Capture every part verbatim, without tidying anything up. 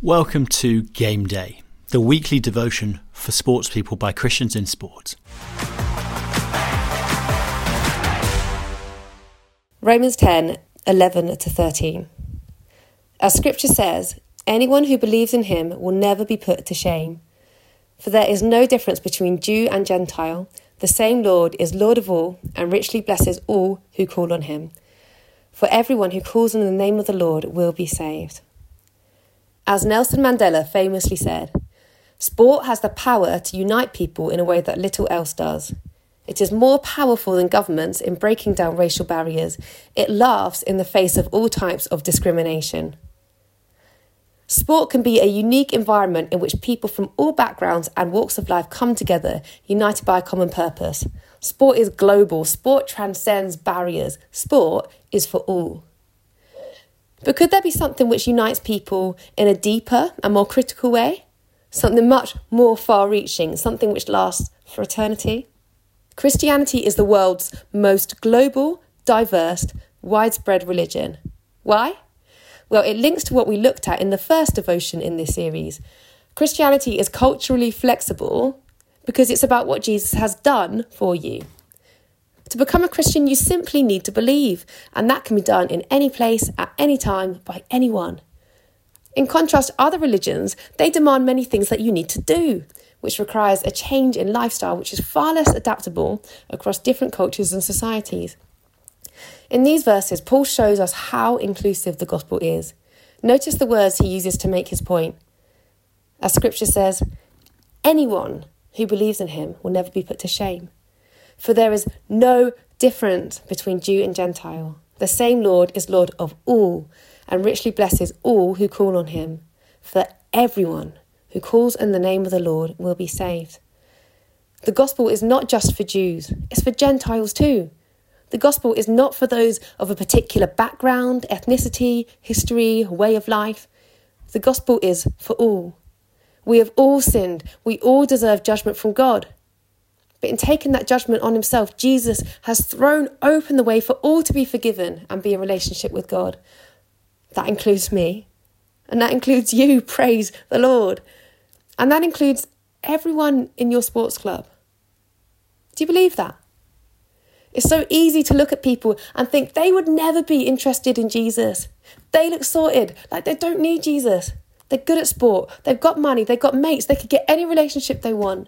Welcome to Game Day, the weekly devotion for sports people by Christians in sport. Romans ten, eleven to thirteen. As Scripture says, anyone who believes in him will never be put to shame. For there is no difference between Jew and Gentile. The same Lord is Lord of all and richly blesses all who call on him. For everyone who calls on the name of the Lord will be saved. As Nelson Mandela famously said, sport has the power to unite people in a way that little else does. It is more powerful than governments in breaking down racial barriers. It laughs in the face of all types of discrimination. Sport can be a unique environment in which people from all backgrounds and walks of life come together, united by a common purpose. Sport is global. Sport transcends barriers. Sport is for all. But could there be something which unites people in a deeper and more critical way? Something much more far-reaching, something which lasts for eternity? Christianity is the world's most global, diverse, widespread religion. Why? Well, it links to what we looked at in the first devotion in this series. Christianity is culturally flexible because it's about what Jesus has done for you. To become a Christian, you simply need to believe, and that can be done in any place, at any time, by anyone. In contrast, other religions, they demand many things that you need to do, which requires a change in lifestyle which is far less adaptable across different cultures and societies. In these verses, Paul shows us how inclusive the gospel is. Notice the words he uses to make his point. As Scripture says, anyone who believes in him will never be put to shame. For there is no difference between Jew and Gentile. The same Lord is Lord of all and richly blesses all who call on him. For everyone who calls on the name of the Lord will be saved. The gospel is not just for Jews, it's for Gentiles too. The gospel is not for those of a particular background, ethnicity, history, way of life. The gospel is for all. We have all sinned. We all deserve judgment from God. But in taking that judgment on himself, Jesus has thrown open the way for all to be forgiven and be in relationship with God. That includes me. And that includes you, praise the Lord. And that includes everyone in your sports club. Do you believe that? It's so easy to look at people and think they would never be interested in Jesus. They look sorted, like they don't need Jesus. They're good at sport. They've got money. They've got mates. They could get any relationship they want.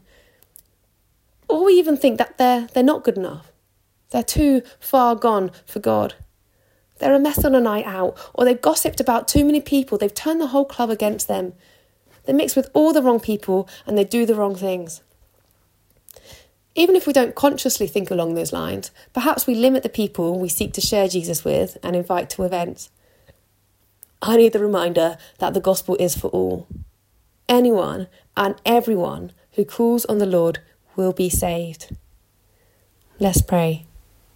Or we even think that they're, they're not good enough. They're too far gone for God. They're a mess on a night out, or they've gossiped about too many people. They've turned the whole club against them. They mix with all the wrong people and they do the wrong things. Even if we don't consciously think along those lines, perhaps we limit the people we seek to share Jesus with and invite to events. I need the reminder that the gospel is for all. Anyone and everyone who calls on the Lord will be saved. Let's pray.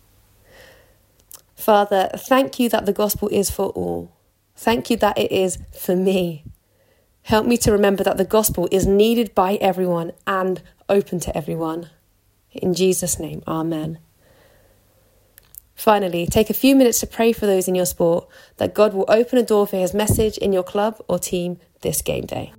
Father, thank you that the gospel is for all. Thank you that it is for me. Help me to remember that the gospel is needed by everyone and open to everyone. In Jesus' name, amen. Finally, take a few minutes to pray for those in your sport, that God will open a door for his message in your club or team this game day.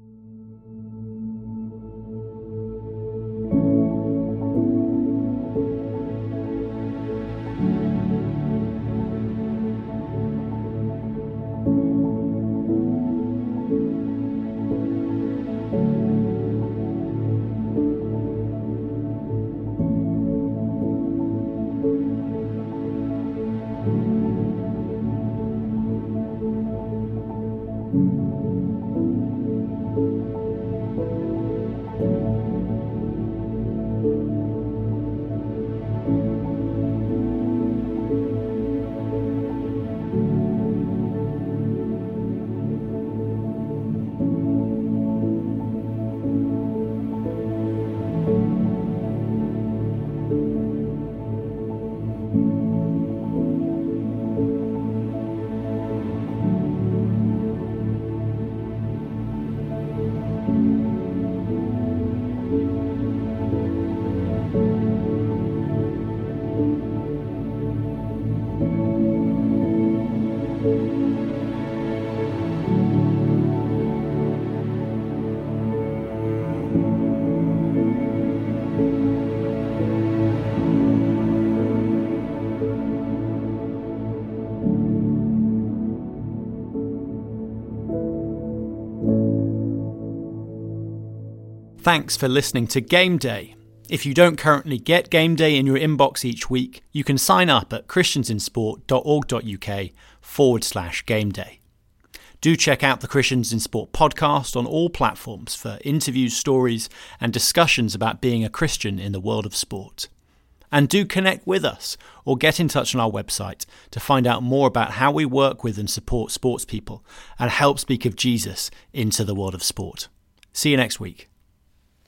Thanks for listening to Game Day. If you don't currently get Game Day in your inbox each week, you can sign up at christiansinsport.org.uk forward slash game day. Do check out the Christians in Sport podcast on all platforms for interviews, stories, and discussions about being a Christian in the world of sport. And do connect with us or get in touch on our website to find out more about how we work with and support sports people and help speak of Jesus into the world of sport. See you next week.